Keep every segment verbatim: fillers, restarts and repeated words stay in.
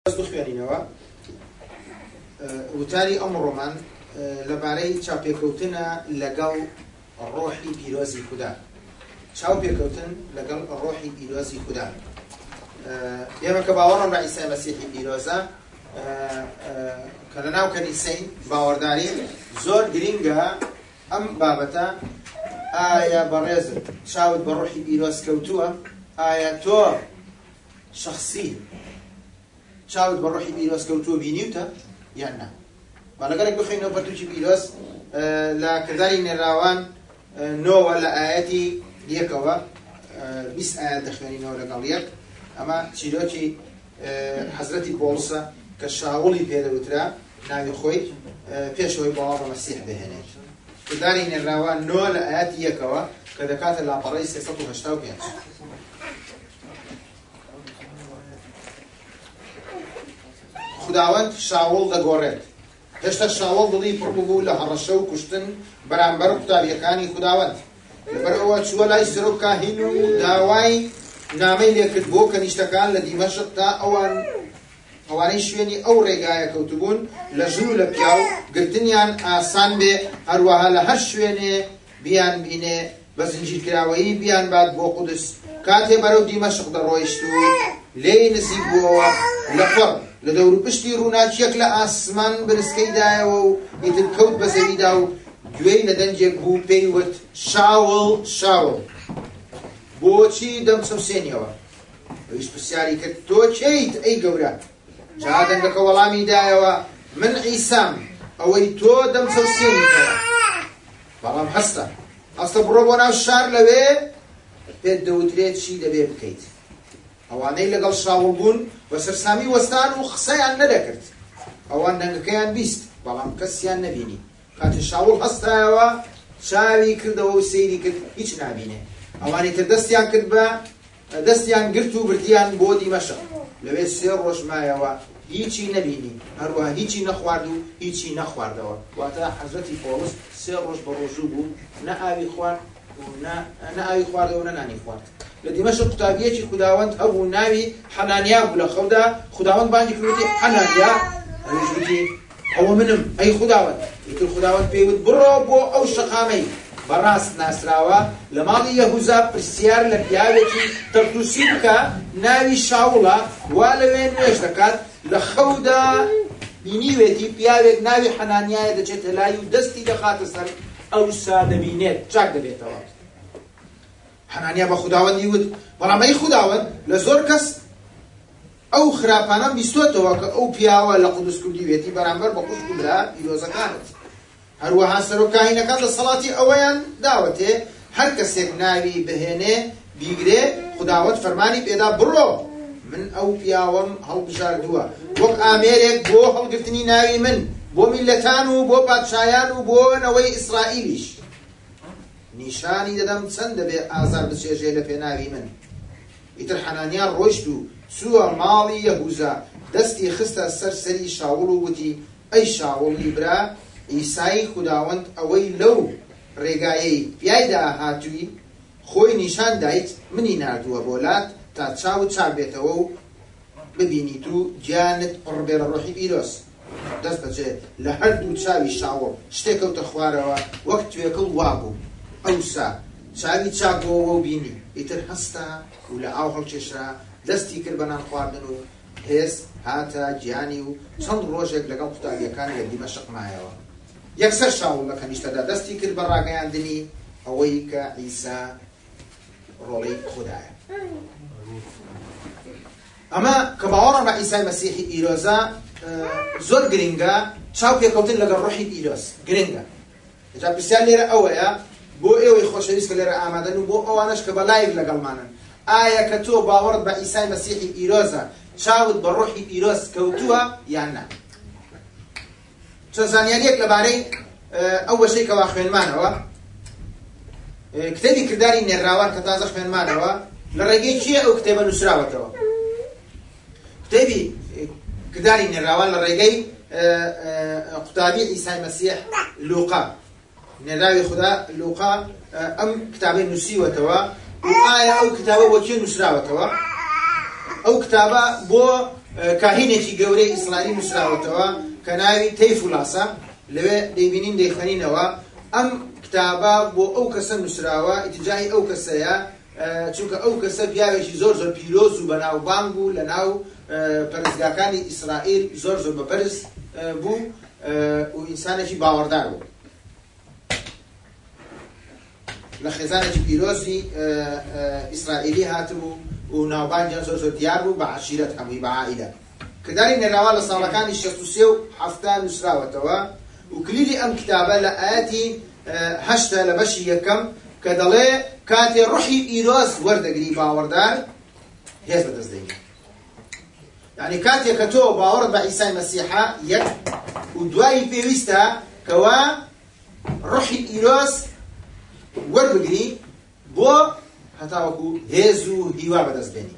بس بخوێنینەوە وتاری ئەمڕۆمان لەبارەی چاوپێکەوتنە لەگەڵ ڕۆحی پیرۆزی خوددا. چاوپێکەوتن لەگەڵ ڕۆحی پیرۆزی خوددا. ئێمە کە باوەڕم بە عیسای مەسیحی پیرۆزە کە لەناو کەنیسەین باوەڕداری زۆر گرینگە ئەم بابەتە. ئایا بەڕێزت چاوت بە ڕۆحی پیرۆز کەوتووە؟ ئایا تۆ شخصی چاوت بە ڕۆحی پیرۆز کەوتووە بینیوتە یان نا؟ با لەگەڵێک بخوێنەوە پەرتووکی پیرۆز لە کرداری نێراوان نۆوە لە ئاەتی یەکەوە بیست ئاەت دەخوێنینەوە لەگەڵ یەک. ئەمە چیرۆکی حەزرەتی پۆڵسە کە شاوڵی پێدەوترا ناوی خۆی پێشەوەی بەڵاو بە مەسیح بهێنێت. کرداری نێراوان نۆ لە ئاەتی یەکەوە کە دەکاتە لاپەڕەی سێسەد و هەشتا و پێنج. خداوەند شاوڵ دەگۆڕێت. هێشتا شاوڵ دڵی پڕ بوو لە هەڕەشە و کوشتن بەرامبەر قوتابیەکانی خداوەند. لەبەر ئەوە چووە لای سەرۆک کاهین و داوای نامەی لێکرد بۆ کەنیشتەکان لە دیمەشق تا ئەوان ئەوانەی شوێنی ئەو ڕێگایە کەوتبوون لە ژن و لە پیاو گرتنیان ئاسان بێ، هەروەها لە هەر شوێنێ بیان بینێ بە زنجیرکراوەیی بیان بات بۆ قودس. کاتێ بەرەو دیمەشق دەڕۆیشت و لێی نزیک بووەوە لە فەڕ لە دەور و پشتی ڕووناکیەک لە ئاسمان بنسکەیدایەوە و ئیتر کەوت بە زەویدا و گوێی لە دەنجێک بوو، پێی وت شاوڵ شاوڵ بۆچی دەمچەوسێنیەوە؟ ئەویش پرسیاری کرد تۆ کێیت ئەی گەورە؟ جا دەنگەکە وەڵامی دایەوە من عیسام ئەوەی تۆ دەمچەوسێنیتەوە. بەڵام هەستە هەستە بڕۆ بۆ ناو شار لەوێ پێت دەوترێت چی دەبێ بکەیت. ئەوانەی لەگەڵ شاوڵ بوون بە سەرسامی وەستان و قسەیان نەدەکرد. ئەوان دەنگەکەیان بیست بەڵام کەسیان نەبینی. کاتێ شاوڵ هەستایەوە چاوی کردەوە و سەیری کرد هیچ نابینێ. ئەوانی تر دەستیان کرد بە دەستیان گرت و بردیان بۆ دیمەشق. لەوێ سێ ڕۆژ مایەوە هیچی نەبینی، هەروەها هیچی نەخوارد و هیچی نەخواردەوە. واتە حەزرەتی پۆڵس سێ ڕۆژ بە ڕۆژوو بوو، نە ئاوی خوارد نە ئاوی خواردەوە نە نانی خوارد. لە دیمەشق قوتابیەکی خوداوەند هەبوو ناوی حەنانیا بوو. لە خەودا خوداوەند بانگی کردوتی حەنانیا، ئەویش گوتی ئەوە منم ئەی خوداوەند. ئیتر خوداوەند پێی وت بڕۆ بۆ ئەو شەقامەی بەڕاست ناسراوە لە ماڵی یەهوزا پرسیار لە پیاوێکی تەرتوسی بکە ناوی شاوڵە، وا لەوێ نوێژ دەکات. لە خەودا بینیوێتی پیاوێک ناوی حەنانیایە دەچێتە لای و دەستی دەخاتە سەر ئەوسا دەبینێت چاک دەبێتەوە. حەنانیا بە خوداوەندی وت بەڵام ئەی خوداوەند لە زۆر کەس ئەو خراپانەم بیستۆتەوە کە ئەو پیاوە لە قودس کردیوێتی بەرامبەر بە خوشک و برا پیرۆزەکانت. هەروەها سەرۆک کاهینەکان لە سەڵاتی ئەوەیان داوەتێ هەر کەسێک ناوی بهێنێ بیگرێ خوداوەند فەرمانی پێدا بڕۆ من ئەو پیاوەم هەڵبژاردووە وەک ئامێرێک بۆ هەڵگرتنی ناوی من بۆ میلەتان و بۆ پادشایان و بۆ نەوەی ئیسرائیلیش. نیشانی دەدەم چەند دەبێ ئازار بچێژێ لە پێناوی من. ئیتر حەنانیا ڕۆیشت و چووە ماڵی یەهوزا، دەستی خستە سەر سەری شاوڵ و وتی ئەی شاوڵی برا، ئیسای خوداوەند ئەوەی لەو ڕێگایەی پیایدا هاتووی خۆی نیشان دایت منی نردووە بۆلات تا چاو چاک بێتەوە و ببینیت و گیانت پڕبێ لە ڕۆحی پیرۆز. دەست بەجێ لە هەردوو چاوی شاوڵ شتێکەوتە خوارەوە وەک توێکڵ وابوو. ئەوسا چاوی چاک بۆەوە و بینی. ئیتر هەستا و لە ئاو هەڵکێشرا دەستی کرد بە نان خواردن و هێز هاتە گیانی و چەند ڕۆژێک لەگەڵ قوتابیەکانی لە دیمەشق مایەوە. یەکسەر شاوڵ لە کەنیشتەدا دەستی کرد بە ڕاگەیاندنی ئەوەی کە عیسا ڕۆڵەی خودایە. ئەمە کە باوەڕم بە عیسای مەسیحی پیرۆزە زۆر گرنگە. چاو پێکەوتن لەگەڵ ڕۆحی پیرۆز گرنگە. جا پرسیار لێرە ئەوەیە بۆ ئێوەی خۆشەویست کە لێرە ئامادەن و بۆ ئەوانەش کە بە لایڤ لەگەڵمانن، ئایا کە تۆ باوەڕت بە عیسای مەسیحی پیرۆزە چاوت بە ڕۆحی پیرۆز کەوتووە یان نا؟ چەند زانیاریەک لەبارەی ئەو وەشەی کەوا خوێنمانەوە. کتێبی کرداری نێراوان کە تازە خوێنمانەوە لە ڕێگەی کێ ئەو کتێبە نووسراوەتەوە؟ کتێبی کرداری نێراوان لە ڕێگەی قوتابی عیسای مەسیح لوقا، نێراوی خوددا لوقا ئەم کتابەی نووسیوەتەوە و ئایا ئەو کتابە بۆ کێ نووسراوەتەوە؟ ئەو کتابە بۆ کاهینێکی گەورەی ئیسرائیلی نووسراوەتەوە کە ناوی تەیفولاسە لەوێ دەیبینین دەیخەنینەوە. ئەم کتابە بۆ ئەو کەسە نووسراوە ئیتیجای ئەو کەسەیە چونکە ئەو کەسە پیاوێکی زۆر زۆر پیرۆز و بەناوبانگ بوو لە ناو پەرستگاکانی ئیسرائیل زۆر زۆر بەپەرز بوو و ئینسانێکی باوەڕدار بوو لە خێزانێکی پیرۆزی ئیسرائیلی هاتبوو و ناوبانگیان زۆر زۆر دیار بوو بە عەشیرەت هەمووی بە عائیلە کە داری نێراوا لە ساڵەکانی شەست و سێ و هەفتا نووسراوەتەوە و کلیلی ئەم کتابە لە ئاەتی هەشتە لە بەشی یەکەم کە دەڵێ کاتێ ڕوحی ئیرۆز وەردەگری باوەڕدار هێز بەدەستدەینێ. یعنی کاتێک کە تۆ باوەڕت بە عیسای مەسیحا یەک و دوایی پێویستە کەوا ڕوحی ئیرۆز وەربگری بۆ هەتاوەکو هێز و هیوا بەدەستبێنی.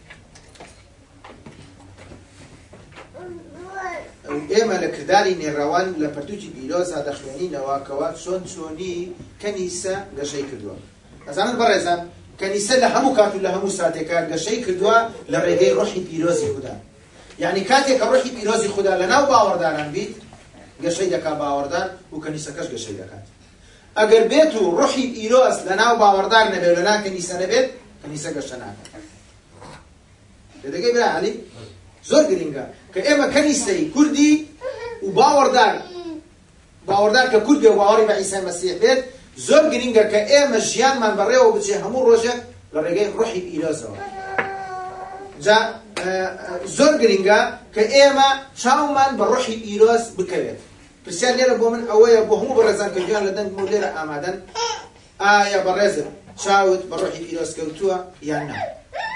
ئێمە لە کرداری نێڕەوان لە پەرتووکی پیرۆزا دەخوێنینەوە کەوا چۆن چۆنی کەنیسە گەشەی کردووە. ئەزانن بەڕێزان کەنیسە لە هەموو کات و لە هەموو ساتێکە گەشەی کردووە لە ڕێگەی ڕوحی پیرۆزی خوددا. یعنی کاتێک کە ڕوحی پیرۆزی خوددا لە ناو باوەڕداران بیت گەشەی دەکات باوەڕدار و کەنیسەکەش گەشەی دەکات. ئەگەر بێت و ڕوحی پیرۆز لە ناو باوەڕدار نەبێت و لە ناو کەنیسە نەبێت کەنیسە گەشە ناکات. دەدەگەی برا عەلی؟ زۆر گرنگە کە ئێمە کەنیسەی کوردی و باوەڕدار باوەڕدار کە کورد بێ و باوەڕی بە عیسای مەسیح بێت زۆر گرنگە کە ئێمە ژیانمان بەڕێوە بچێ هەموو ڕۆژێک لە ڕێگەی ڕوحی پیرۆزەوە. جا زۆر گرنگە کە ئێمە چاومان بە ڕوحی پیرۆز بکەوێت. پرسیار لێرە بۆ من ئەوەیە بۆ هەموو بەڕێزان کە گویان لە دەنگم و لێرە ئامادەن ئایا بەڕێزت چاوت بە ڕوحی پیرۆز کەوتووە یان نا؟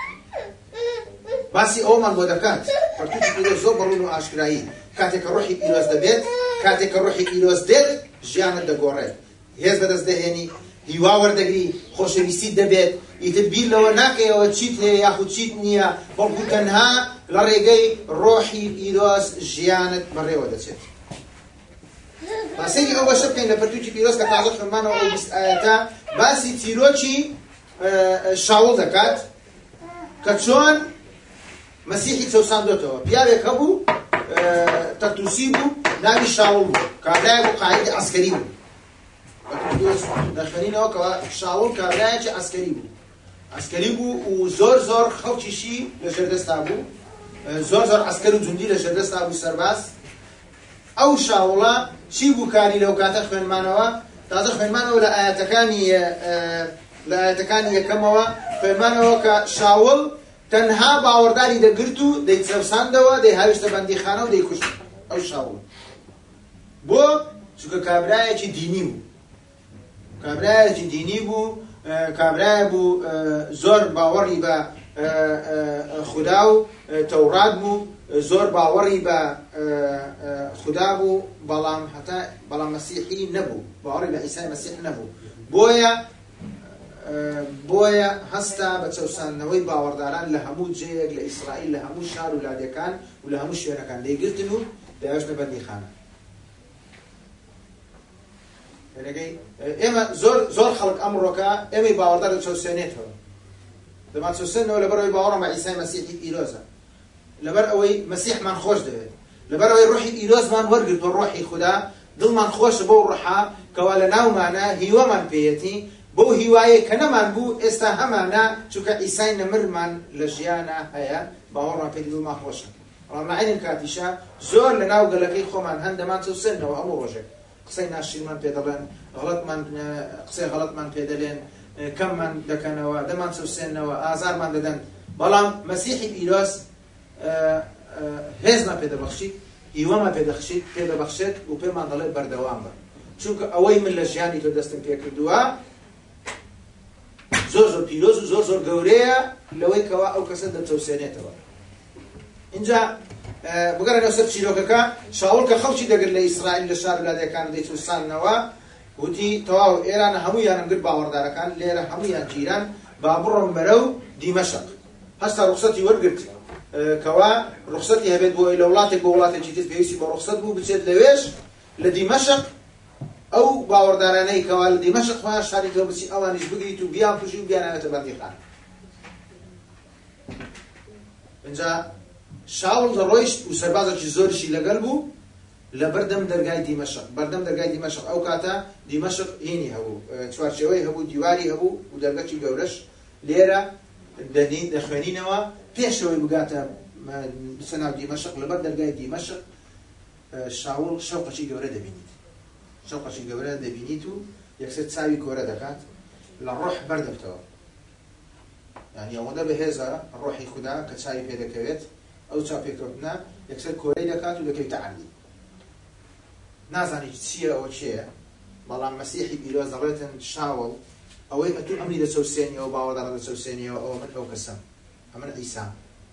باسی ئەومان بۆ دەکات پەرتووکی پیرۆز زۆر بەڕوون و ئاشکرایی کاتێک کە ڕوحی پیرۆز دەبێت کاتێک کە ڕوحی پیرۆز دێت ژیانت دەگۆڕێت هێز بەدەست دەهێنی هیوا وەردەگری خۆشەویستیت دەبێت ئیتر بیر لەوە ناکەیەوە چیت هەیە یاخود چیت نییە بەڵکو تەنها لە ڕێگەی ڕۆحی پیرۆز ژیانت بەڕێوە دەچێت. باسێکی ئەو بەشە بکەین لە پەرتووکی پیرۆز کە تازە خوێنمانەوە ئەو بیست ئایەتە باسی تیرۆکی شاوڵ دەکات کە چۆن مەسیحی چەوساندۆتەوە. پیاوێک هەبوو تەرتوسی بوو ناوی شاوڵ بوو کابرایە بوو قائیدی عەسکەری بوو. دەخوێنینەوە کەوا شاوڵ کابرایەکی عەسکەری بوو عەسکەری بوو و زۆر زۆر خەڵکیشی لە ژێردەستا بوو زۆر زۆر عەسکەر و جوندی لە ژێردەستا بوو سەرباز. ئەو شاوڵە چی بوو کاری لەو کاتە خوێنمانەوە تازە خوێنمانەوە لە ئاەتەکانی لە ئاەتەکانی یەکەمەوە خوێنمانەوە کە شاوڵ تەنها باوەڕداری دەگرت و دەیچەوساندەوە دەیهاویشتە بەندیخانە و دەیکوشت. ئەو شاوڵ بۆ چونکە کابرایەکی دینی بوو کابرایەکی دینی بوو کابرایە بوو زۆر باوەڕی بە خودا و تەورات بوو زۆر باوەڕی بە خودا بوو بەڵام هەتا بەڵام مەسیحی نەبوو باوەڕی بە عیسای مەسیح نەبوو. بۆیە بۆیە هەستا بە چەوساندنەوەی باوەڕداران لە هەموو جێیەک لە ئیسرائیل لە هەموو شار و لادەکان و لە هەموو شوێنەکان دەیگرتن و دەیهێشتە بەندیخانە. ئێمە زۆر زۆر خەڵک ئەمڕۆکە ئێمەی باوەڕدار دەچەوسێنێتەوە دەما چەوسێنەوە لەبەر ئەوەی باوەڕم بە عیسای مەسیحی ئیرۆزە لەبەر ئەوەی مەسیحمان خۆش دەوێت لەبەر ئەوەی ڕوحی ئیرۆزمان وەرگرت بە ڕوحی خوددا دڵمان خۆشە بەو ڕوحا کەوا لە ناومانە هیوەمان پێیەتی بەو هیوایە کە نەمان بوو ئێستا هەمانە چونکە عیسای نەمرمان لە ژیانە هەیە باوەڕمان پێی دڵمان خۆشە. بەڵام عینن کاتیشە زۆر لە ناو گەلەکەی خۆمان هەن دەمان چەوسێنەوە هەموو ڕۆژێک قسەی ناشرینمان پێ دەڵێن غەڵەتمان قسەی غەڵەتمان پێ دەڵێن کەممان دەکەنەوە دەمان چەوسێنەوە ئازارمان دەدەن. بەڵام مەسیحی پیرۆز هێزمان پێ دەبەخشیت هیوەمان پێ دەخشیت پێ دەبەخشێت و پێمان دەڵێت بەردەوام بە چونکە ئەوەی من لە ژیانی تۆ دەستم پێ کردووە زۆر زۆر پیرۆز و زۆر زۆر گەورەیە لەوەی کەوا ئەو کەسە دەچەوسێنێتەوە. اینجا بگەڕێنەوە سەر چیرۆکەکە شاوڵ کە خەڵکی دەگرت لە ئیسرائیل لە شار وڵاتەکان دەیچەوساندنەوە وتی تەواو ئێرانە هەموویانم گرت باوەڕدارەکان لێرە هەموویان جیران با بڕۆم بەرەو دیمەشق هەستا ڕوخسەتی وەرگرت کەوا ڕوخسەتی هەبێت بۆ لە وڵاتێک بۆ وڵاتێکی تر پێویستی بە ڕوخسەت بوو بچێت لەوێش لە دیمەشق ئەو باوەڕدارانەی کەوا لە دیمەشق خۆیان شاریتەوە بچی ئەوانیش بگریت و بیان کوژی و بیانەوێتە بەندیخانە. اینجا شاول دەڕۆیشت و سەربازێکی زۆریشی لەگەڵ بوو لە بەردەم دەرگای دیمەشق بەردەم دەرگای دیمەشق ئەو کاتە دیمەشق هینی هەبوو چوارچێوەی هەبوو دیواری هەبوو و دەرگەکی گەورەش لێرە دەخوێنینەوە پێشەوەی بگاتە سەناو دیمەشق لەبەر دەرگای دیمەشق شاول شەوقەکی گەورە دەبینیت شەوقەکی گەورە دەبینیت و یەکسەر چاوی کۆرە دەکات لە ڕۆح بەردەبتەوە یعنی ئەوەندە بەهێزە ڕۆحی خودا کە چاوی پێ دەکەوێت ئەو چاو پێکەوتنە یەکسەر کۆرەی دەکات و دەکەوێتە عەردی نازانی چییە ئەوە چییە بەڵام مەسیحی پیرۆز دەڵێتن شاوڵ ئەوەی کە تو ئەمری دەچەوسێنیەوە باوەڕدارە دەچەوسێنیەوە ئەوە من ئەو کەسم ئەمن عیسام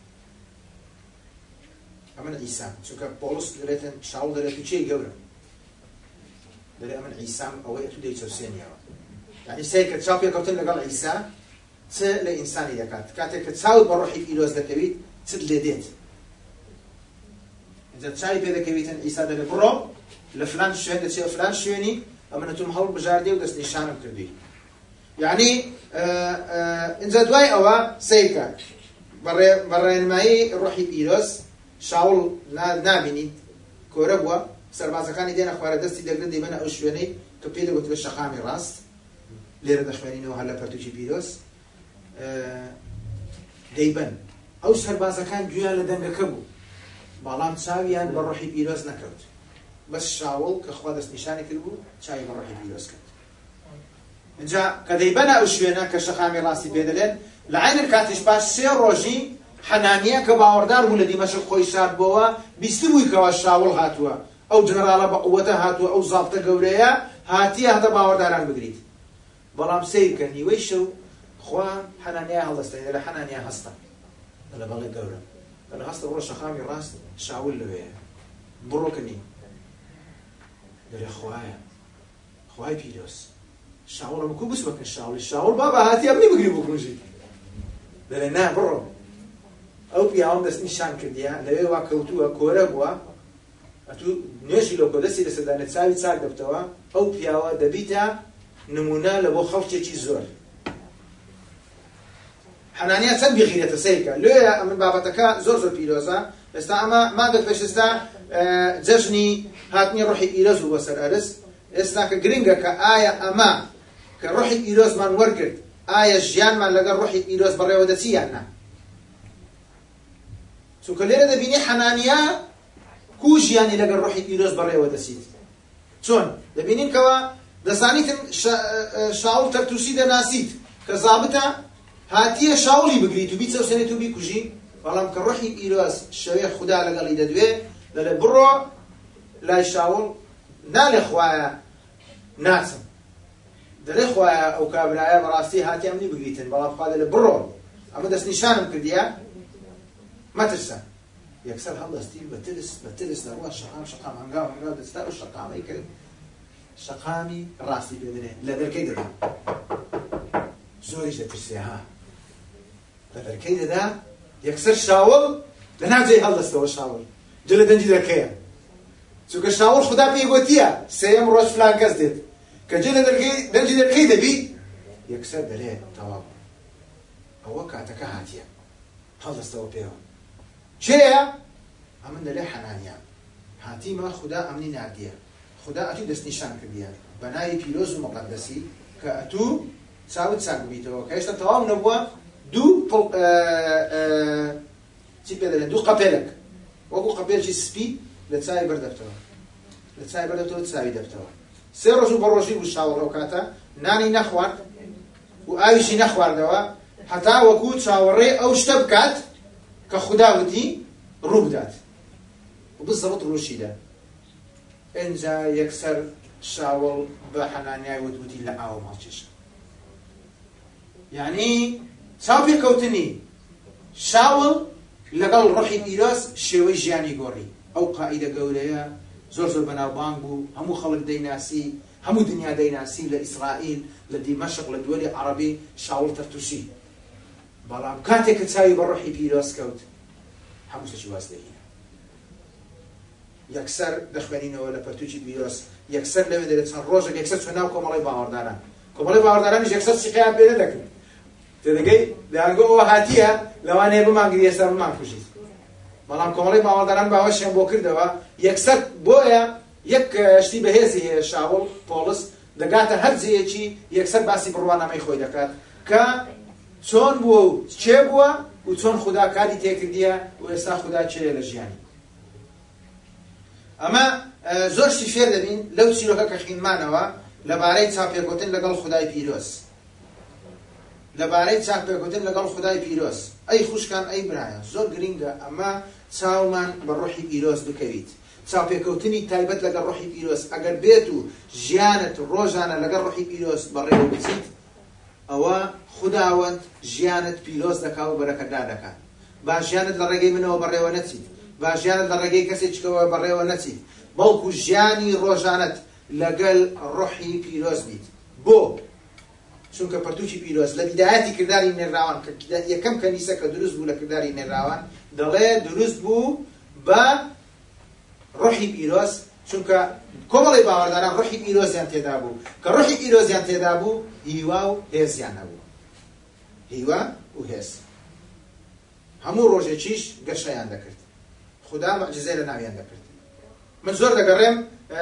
ئەمن عیسام چونکە پۆڵس دەڵێتن شاوڵ دەڵێت تو چی گەورە دەڵێ ئەمن عیسام ئەوەی تو دەیچەوسێنیەوە یعنی سەی کە چاو پێکەوتن لەگەڵ عیسا چ لە ئینسانی دەکات کاتێک کە چاوت بە ڕۆحی پیرۆز دەکەویت چت لێ دێت اینجا چاوی پێ دەکەویتن عیسا دەڵێ بڕۆ لە فلان شوێن دەچێت فلان شوێنی ئەمە نەتوم هەڵ بژاردێ و دەست نیشانم کردی یعنی اینجا دوای ئەوە سەیکە بەڕێنمایی ڕۆحی پیرۆز شاوڵ نابینیت کۆرە بووە سەربازەکانی دێنە خوارە دەستی دەگرن دەیبەنە ئەو شوێنەی کە پێ دەگوت بە شەقامی ڕاست لێرە دەخوێنینەوە هەر لە پەرتووکی پیرۆز دەیبەن ئەو سەربازەکان گویان لە دەنگەکە بوو بەڵام چاویان بە ڕۆحی پیرۆز نەکەوت بەس شاوڵ کە خوا دەست نیشانی کرد بوو چاوی بە ڕۆحی پیرۆز کرد اینجا کە دەیبەنە ئەو شوێنە کە شەقامی ڕاستی پێ دەلێن لە عینر کاتیش پاش سێ ڕۆژی حەنانیە کە باوەڕدار بوو لە دیمەشق خۆی شاد بووەوە بیستی بووی کەەوە شاوڵ هاتووە ئەو جنەراڵە بە قووەتە هاتووە ئەو زاڵتە گەورەیە هاتیە هەتە باوەڕداران بگریت بەڵام سیرکە نیوەی شەو خوا حەنانیا هەڵدەستێنێ لە حەنانیا هەستە لە بەڵێ گەورە لە هەستە بڕۆ شەقامی ڕاست شاول لەوەیە بڕۆکەنی دەرێ خوایە خوای پیرۆز شاوڵ ئەمکو بسوەکن شاوڵی شاوڵ بابا هاتی ئەمنی بگری بکڕژی دەرێ نا بڕۆ ئەو پیاوەم دەست نیشان کردیە لەوێ وا کەوتووە کۆرە بووە ئەتوو نوێژی لۆکۆ دەستی لەسەردانێت چاوی چاک دەبتەوە ئەو پیاوە دەبیتە نمونە لە بۆ خەڵکێکی زۆر حەنانیا چەند بخیرێتە سەیرکە لێە ئەمن بابەتەکە زۆر زۆر پیرۆزە ئێستا ئەمە مادەک پێشستا جەژنی هاتنی ڕۆحی پیرۆز بوو بۆ سەر ئەرز ئێستا کە گرنگە کە ئایا ئەمە کە ڕۆحی پیرۆزمان وەرگرت ئایا ژیانمان لەگەڵ ڕۆحی پیرۆز بەڕێوە دەچی یان نا چونکە لێرە دەبینی حەنانیا کو ژیانی لەگەڵ ڕۆحی پیرۆز بەڕێوە دەچیت چۆن دەبینین کەوە دەزانیتن شاوڵ تەرتوسی دەناسیت کە زابتە هاتیە شاوڵی بگریت و بیچەوسێنێت و بیکوژی بەڵام کە ڕۆحی پیرۆز شەوێ خوددا لەگەڵی دەدوێ دەڵێ بڕۆ لای شاوڵ نالێ خوایە ناچم دەڵێ خوایە ئەو کابرایە بەڕاستی هاتی ئەمنی بگریتن بەڵام خوا دەڵێ بڕۆ ئەمە دەست نیشانم کردیە مەترسە یەکسەر هەڵدەستی بەترس بەترس نەڕوە شەقام شەقام هەنگاو هەنگاو دەستا و شەقامەی کرد شەقامی ڕاستی پێ دەنێ لە دەرکەی دەدا زۆریش دەترسێ ها لە دەرکەی دەدا یەکسەر شاوڵ لە ناوجێی هەڵدەستەوە شاوڵ جە لە دەنجی دەرکەیە چونکە شاوڵ خوددا پێی گوتیە سێیەم ڕۆژ فلان کەس دێت کە جێ لە دەنجی دەرکەی دەبی یەکسەر دەرێ تەواو ئەوە کاتەکە هاتیە هەڵدەستەوە پێوە چێە ئەمن دەلێ حەنانیا هاتیمە خوددا ئەمنی نردیە خوددا ئەتوو دەست نیشان کردیە بە ناوی پیرۆز و مەقەدەسی کە ئەتوو چاوت چاک بیتەوە کە هێشتا تەواو نەبووە دوو چی پێ دەڵێن دوو قەپێلک وەکو قەپێلکی سپی لە چاوی بەردەبتەوە لە چاوی بەردەبتەوە چاوی دەبتەوە سێ ڕۆژ و بە ڕۆژی بوو شاوڵ ئەو کاتە نانی نەخوارد و ئاویشی نەخواردەوە هەتا وەکو چاوەڕێ ئەو شتە بکات کە خوددا وتی ڕوو بدات و بزەڵت ڕووشیدا ئینجا یەکسەر شاوڵ بە حەنانیای وتوتی لە ئاوە ماڵکێشە یعنی چاو پێکەوتنی شاوڵ لەگەڵ ڕۆحی پیرۆز شێوەی ژیانی گۆڕی ئەو قائیدە گەورەیە زۆر زۆر بەناوبانگ بوو هەموو خەڵک دەیناسی هەموو دنیا دەیناسی لە ئیسرائیل لە دیمەشق لە دووەلی عەرەبی شاوڵ تەرتوسی بەڵام کاتێک کە چاوی بە ڕۆحی پیرۆز کەوت هەموو شتێکی واز دەهێنا یەکسەر دەخوێنینەوە لە پەرتووکی پیرۆز یەکسەر لەوێ دەرێت چەند ڕۆژێک یەکسەر چوە ناو کۆمەڵی باوەڕداران کۆمەڵی باوەڕدارانیش یەکسەر سیقیان پێ نەدەکرد تێدەگەی دەیانگۆ ئەوە هاتیە لەوانەیە بمانگریە سەر بمان کوژیت بەڵام کۆمەڵی باوەڕداران باوەشیان بۆ کردەوە یەکسەر بۆیە یەک شتی بەهێزی هەیە شاوڵ پۆلس دەگاتە هەر جێیەکی یەکسەر باسی بڕوانامەی خۆی دەکات کە چۆن بووە و چێ بووە و چۆن خوددا کاری تێکردیە و ئێستا خوددا چێ لە ژیانی ئەمە زۆرشی فێر دەبین لەو چیرۆکە کە خوێنمانەوە لەبارەی چاپێکوتن لەگەڵ خودای پیرۆز لەبارەی چاپێکوتن لەگەڵ خودای پیرۆز ئەی خوشکان ئەی برایە زۆر گرنگە ئەمە چاومان بە ڕۆحی پیرۆز بکەویت چاپێکەوتنی تایبەت لەگەڵ ڕۆحی پیرۆز ئەگەر بێت و ژیانت ڕۆژانە لەگەڵ ڕۆحی پیرۆز بەڕێوە بچیت ئەوە خوداوەند ژیانت پیرۆز دەکا و بەرەکەتدار دەکات با ژیانت لە ڕێگەی منەوە بەڕێوە نەچیت با ژیانت لە ڕێگەی کەسێکەوە بەڕێوە نەچیت بەڵکو ژیانی ڕۆژانت لەگەڵ ڕۆحی پیرۆز بیت بۆ چونکە پەرتووکی پیرۆز لە بیدایەتی کردداری نێراوان کە یەکەم کەنیسە کە دروست بوو لە کردداری نێراوان دەڵێ دروست بوو بە ڕۆحی پیرۆز چونکە کۆمەڵی باوەڕداران ڕۆحی پیرۆزیان تێدا بوو کە ڕۆحی پیرۆزیان تێدا بوو هیوا و هێزیان هەبوو هیوا و هێز هەموو ڕۆژێکیش گەشەیان دەکرد خوددا مەعجزەی لە ناویان دەکرد من زۆر دەگەڕێم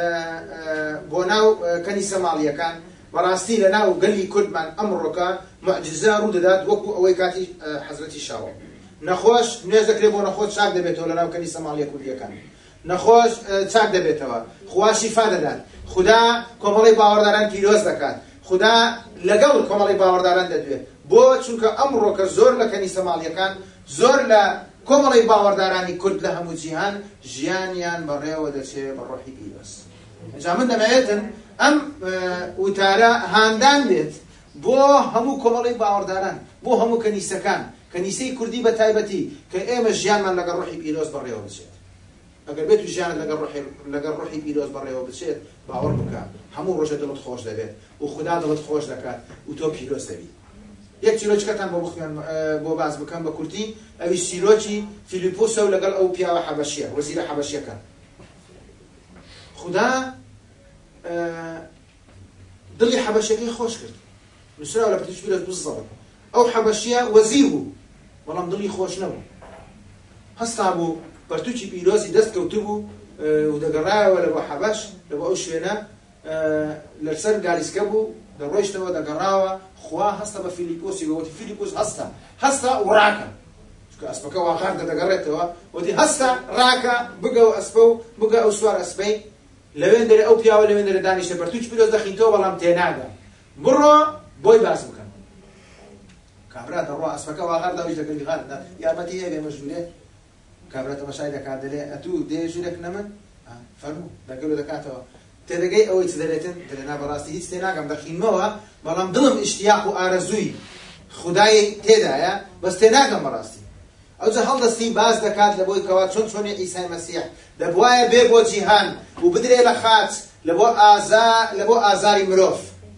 بۆ ناو کەنیسە ماڵیەکان بەڕاستی لە ناو گەلی کوردمان ئەمڕۆکە مەعجزە ڕوو دەدات وەکو ئەوەی کاتی حەزرەتی شاوە نەخۆش نوێژ دەکرێت بۆ نەخۆش چاک دەبێتەوە لە ناو کەنیسە ماڵیە کوردیەکان نەخۆش چاک دەبێتەوە خوا شیفا دەدات خوددا کۆمەڵی باوەڕداران پیرۆز دەکات خوددا لەگەڵ کۆمەڵی باوەڕداران دەدوێت بۆ چونکە ئەمڕۆکە زۆر لە کەنیسە ماڵیەکان زۆر لە کۆمەڵی باوەڕدارانی کورد لە هەموو جیهان ژیانیان بەڕێوە دەچێت بە ڕۆحی پیرۆز ئەجا من دەمەوێتن ئەم وتارە هاندان بێت بۆ هەموو کۆمەڵی باوەڕداران بۆ هەموو کەنیسەکان کەنیسەی کوردی بە تایبەتی کە ئێمە ژیانمان لەگەڵ ڕۆحی پیرۆز بەڕێوە بچێت ئەگەر بێت و ژیانت لەگەڵ ڕۆحی پیرۆز بەڕێوە بچێت باوەڕ بکە هەموو ڕۆژە دڵت خۆش دەبێت و خوددا دڵت خۆش دەکات و تۆ پیرۆز دەبیت یەک چیرۆکەتان بۆ بخوێن بۆ باز بکەم بە کورتی ئەوی چیرۆکی فیلیپۆسە و لەگەڵ ئەو پیاوە حەبەشیە وەزیرە حەبەشیەکان خوددا دڵی حەبەشیەکەی خۆش کرد نووسراوە لە پەرتووکی پیرۆز بزەڵت ئەو حەبەشیە وەزیر بوو بەڵام دڵی خۆش نەبوو هەستا بوو پەرتووکی پیرۆزی دەست کەوتو بوو و دەگەڕایەوە لە بۆ حەبەش لە بۆ ئەو شوێنە لەسەر گالیسکە بوو دەڕۆیشتەوە دەگەڕاوە خوا هەستە بە فیلیپۆسی بەوەتی فیلیپۆس هەستە هەستە و ڕاکە چونکە ئەسپەکە واقعەکە دەگەڕێتەوە وەتی هەستە ڕاکە بگە و ئەسپە و بگە ئەو سوار ئەسپەی لەوێن دەرێ ئەو پیاوە لەوێن دەرێ دانیشتە پەرتووکی پیرۆز دەخینتەوە بەڵام تێناگە بڕۆ بۆی باس بکەن کابرا دەڕۆ ئەسپەکە واقعەر داویش دەکەوی غاردا یارمەتی هەیە بێمە ژوورێ کابرا تەماشای دەکات دەلێ ئەتوو دێ ژوورێک نەمن فەرموو دەگەلو دەکاتەوە تێدەگەی ئەوەی چ دەرێتن دەرێنا بەڕاستی هیچ تێناگەم دەخینمەوە بەڵام دڵم ئیشتیاق و ئارەزووی خودای تێدایە بەس تێناگەم بەڕاستی ئەوجا هەڵدەستی باز دەکات لە بۆی کەوا چۆن چۆنی ئیسای مەسیح دەبوایە بێ بۆ جیهان و بدرێ لە خاچ لە بۆ لە بۆ ئازاری مرۆڤ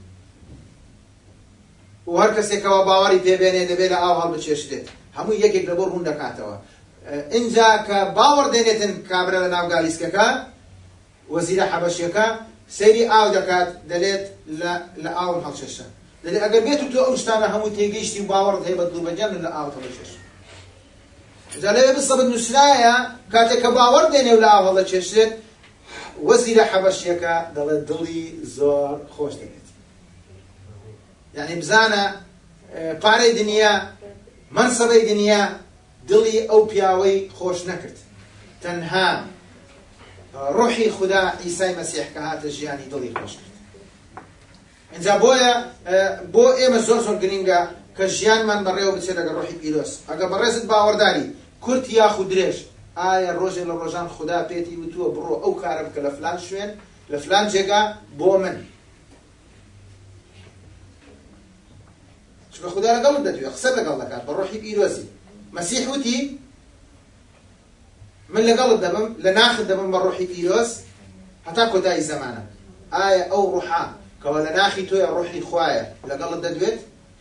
و هەر کەسێکەوە باوەڕی پێبێنێ دەبێت لە ئاو هەڵبچێشتێت هەموو یەکێک لە بۆ ڕوون دەکاتەوە اینجا کە باوەڕ دێنێتن کابرا لە ناو گالیسکەکە وەزیرە حەبەشیەکە سەیری ئاو دەکات دەلێت لە ئاوم هەڵچێشە دەلێت ئەگەر بێت و تۆ ئەو شتانە هەموو تێگەیشتی و باوەڕت هەیە بە دڵبەجان لە ئاو هەڵچێش جا لەوێ بسەبت نووسرایە کاتێک کە باوەڕ دێنێ و لە ئاو هەڵەچێشێت وەزیرە حەبەشیەکە دەڵێت دڵی زۆر خۆش دەبێت یعنی بزانە پارەی دنیا منسەبەی دنیا دڵی ئەو پیاوەی خۆش نەکرد تەنها ڕۆحی خوددا ئیسای مەسیح کە هاتە ژیانی دڵی خۆش کرد اینجا بۆیە بۆ ئێمە زۆر زۆر گرنگە کە ژیانمان بەڕێوە بچێت لەگەڵ ڕۆحی پیرۆز ئەگە بەڕێزت باوەڕداری کورت یاخود درێژ ئایا ڕۆژێ لە ڕۆژان خوددا پێتی وتووە بڕۆ ئەو کارە بکە لە فلان شوێن لە فلان جێگا بۆ من چونکە خوددا لەگەڵت دەدوێت قسە لەگەڵ دەکات بە ڕۆحی پیرۆزی مەسیح وتی من لەگەڵت دەبم لە ناخت دەبم بە ڕۆحی پیرۆز هەتا کۆتایی زەمانە ئایا ئەو ڕوحا کەوە لە ناخی تۆیە ڕۆحی خوایە لەگەڵت دەدوێت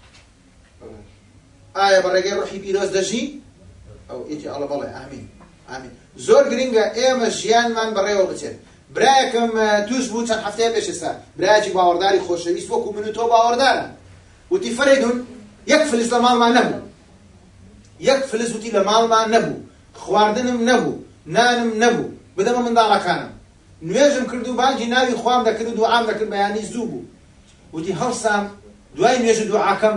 ئایا بە ڕێگەی ڕۆحی پیرۆز دەژی ئەو ئیتی ئەڵە بەڵێ ئامین ئامین زۆر گرنگە ئێمە ژیانمان بەڕێوە بچێت برایەکەم توش بوو چەند هەفتەیە پێش ئێستا برایەکی باوەڕداری خۆشەویست وەکو من و تۆ باوەڕدارە وتی فەرێدون یەک فلس لە ماڵمان نەبوو یەک فلس وتی لە ماڵمان نەبوو خواردنم نەبوو نانم نەبوو بدەمە منداڵەکانم نوێژم کرد و بانگی ناوی خوام دەکرد و دوعام دەکرد بەیانی زوو بوو وتی هەڵسام دوای نوێژ و دوعاکەم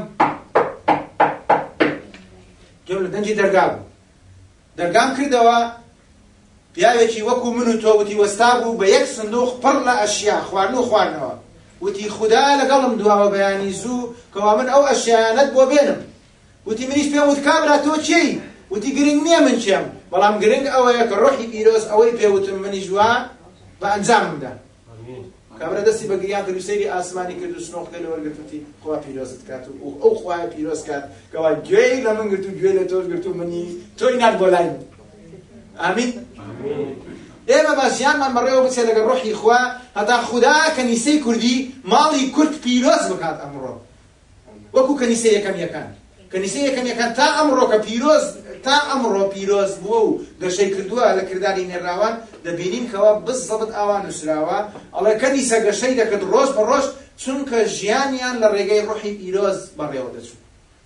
گەم لە دەنجی دەرگا بوو دەرگام کردەوە پیاوێکی وەکو من و تۆ وتی وەستا بوو بە یەک سندوق پڕ لە ئەشیا خواردن و خواردنەوە وتی خوددا لەگەڵم دواوە بەیانی زوو کەوا من ئەو ئەشیانەت بۆ بێنم وتی منیش پێم وت کابرا تۆ چی وتی گرنگ نییە من چێم بەڵام گرنگ ئەوەیە کە ڕۆحی پیرۆز ئەوەی پێوتم منیش وا بە ئەنجاممدا کابرا دەستی بە گریان کرد و سەیری ئاسمانی کرد و سنۆقەکەی لە وەرگرتی خوا پیرۆزت کات و ئەو خوایە پیرۆز کات کەوا گوێی لە من گرت و گوێ لە تۆش گرت و منی تۆی نات بۆ لای من ئامین ئێمە باشیانمان بەڕێوە بچێ لەگەڵ ڕۆحی خوا هەتا خوددا کەنیسەی کوردی ماڵی کورد پیرۆز بکات ئەمڕۆ وەکو کەنیسەی یەکەمیەکان کەنیسەی یەکەمیەکان تا ئەمڕۆ کە پیرۆز تا ئەمڕۆ پیرۆز بووە و گەشەی کردووە لە کرداری نێراوان دەبینین کەوا بزەبت ئاوان نووسراوە ئەڵێ کەنیسە گەشەی دەکرد ڕۆژ بە ڕۆژ چونکە ژیانیان لە ڕێگەی ڕۆحی پیرۆز بەڕێوە دەچوو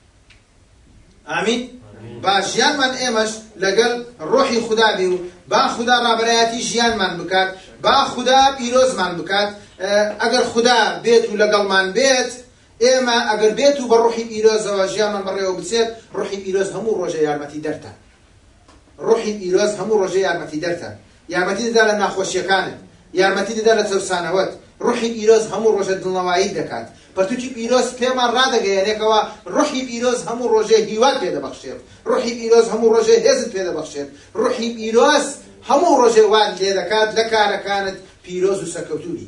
ئامین با ژیانمان ئێمەش لەگەڵ ڕۆحی خوددا بێ و با خوددا ڕابەرایەتی ژیانمان بکات با خوددا پیرۆزمان بکات ئەگەر خوددا بێت و لەگەڵمان بێت ئێمە ئەگەر بێت و بە ڕۆحی پیرۆزەوە ژیانمان بەڕێوە بچێت ڕۆحی پیرۆز هەموو ڕۆژە یارمەتی دەرتە ڕۆحی پیرۆز هەموو ڕۆژە یارمەتی دەرتە یارمەتی دەدا لە ناخۆشیەکانت یارمەتی دەدا لە چەوسانەوەت ڕۆحی پیرۆز هەموو ڕۆژە دڵنەوایی دەکات پەرتووکی پیرۆز پێمان ڕادەگەیەنێکەوە ڕۆحی پیرۆز هەموو ڕۆژێ هیوات پێدەبەخشێت ڕۆحی پیرۆز هەموو ڕۆژێ هێزت پێدەبەخشێت ڕۆحی پیرۆز هەموو ڕۆژێ وات لێ دەکات لە کارەکانت پیرۆز و سەرکەوتووی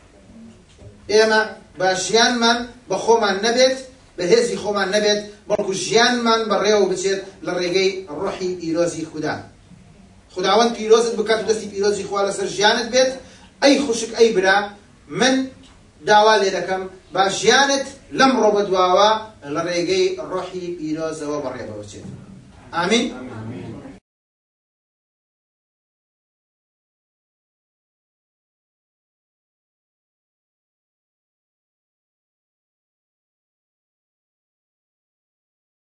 ئێمە با ژیانمان بە خۆمان نەبێت بە هێزی خۆمان نەبێت بەڵکو ژیانمان بەڕێوە بچێت لە ڕێگەی ڕۆحی پیرۆزی خوددا خوداوەند پیرۆزت بکات و دەستی پیرۆزی خوا لەسەر ژیانت بێت ئەی خوشک ئەی برا من داوا لێ دەکەم با ژیانت لەمڕۆ بەدواوە لە ڕێگەی ڕۆحی پیرۆزەوە بەڕێوە بچێت ئامین